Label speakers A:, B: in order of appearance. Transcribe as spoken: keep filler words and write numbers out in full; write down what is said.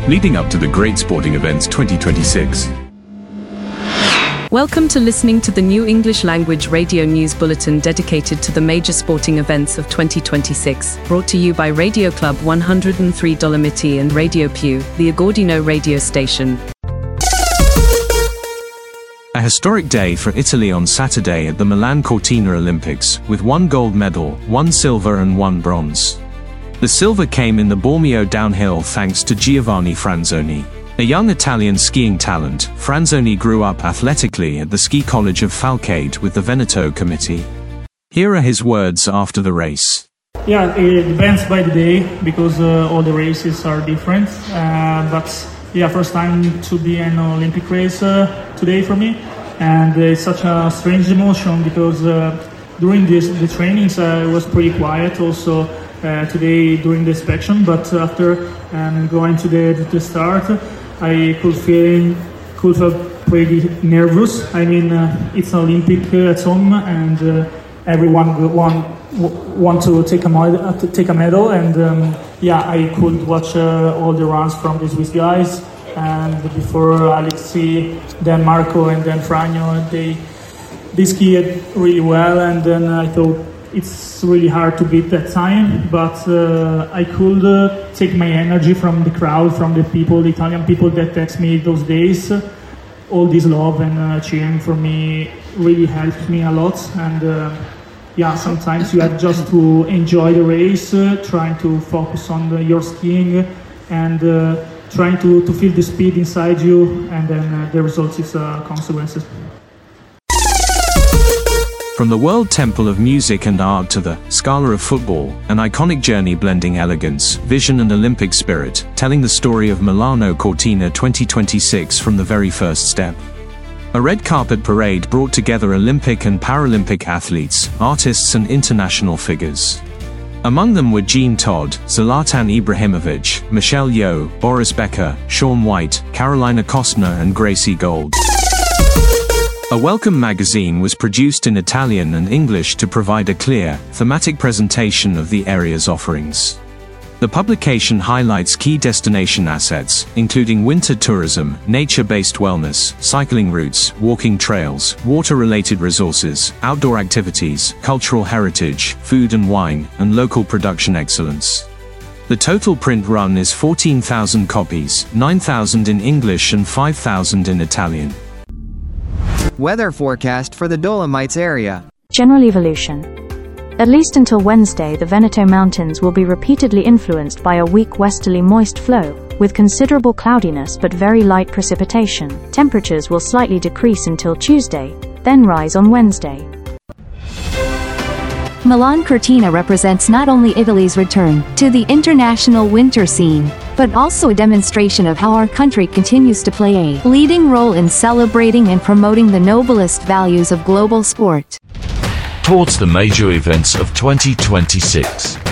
A: leading up to the Great Sporting Events twenty twenty-six.
B: Welcome to listening to the new English language radio news bulletin dedicated to the major sporting events of twenty twenty-six, brought to you by Radio Club one oh three Dolomiti and Radio Più, the Agordino radio station.
C: A historic day for Italy on Saturday at the Milan Cortina Olympics, with one gold medal, one silver and one bronze. The silver came in the Bormio downhill thanks to Giovanni Franzoni. A young Italian skiing talent, Franzoni grew up athletically at the Ski College of Falcade with the Veneto Committee. Here are his words after the race.
D: Yeah, it depends by the day, because uh, all the races are different. Uh, but yeah, first time to be an Olympic race uh, today for me. And it's such a strange emotion, because uh, during this, the trainings uh, I was pretty quiet also uh, today during the inspection. But after um, going to the, the start, I could feel, could feel pretty nervous. I mean, uh, it's an Olympic uh, at home, and uh, everyone want want to take a medal, to take a medal. And um, yeah, I could watch uh, all the runs from the Swiss guys, and before Alexi, then Marco, and then Fragno, they they skied really well. And then I thought it's really hard to beat that time, but uh, I could uh, take my energy from the crowd, from the people, the Italian people that text me those days. All this love and uh, cheering for me really helped me a lot. And uh, yeah, sometimes you have just to enjoy the race, uh, trying to focus on the, your skiing, and uh, trying to, to feel the speed inside you, and then uh, the results is uh, consequences.
C: From the World Temple of Music and Art to the Scala of Football, an iconic journey blending elegance, vision and Olympic spirit, telling the story of Milano Cortina twenty twenty-six from the very first step. A red carpet parade brought together Olympic and Paralympic athletes, artists and international figures. Among them were Jean Todt, Zlatan Ibrahimovic, Michelle Yeoh, Boris Becker, Shaun White, Carolina Kostner and Gracie Gold. A welcome magazine was produced in Italian and English to provide a clear, thematic presentation of the area's offerings. The publication highlights key destination assets, including winter tourism, nature-based wellness, cycling routes, walking trails, water-related resources, outdoor activities, cultural heritage, food and wine, and local production excellence. The total print run is fourteen thousand copies, nine thousand in English and five thousand in Italian.
E: Weather forecast for the Dolomites area.
F: General evolution. At least until Wednesday, the Veneto Mountains will be repeatedly influenced by a weak westerly moist flow, with considerable cloudiness but very light precipitation. Temperatures will slightly decrease until Tuesday, then rise on Wednesday.
G: Milan Cortina represents not only Italy's return to the international winter scene, but also a demonstration of how our country continues to play a leading role in celebrating and promoting the noblest values of global sport.
H: Towards the major events of twenty twenty-six.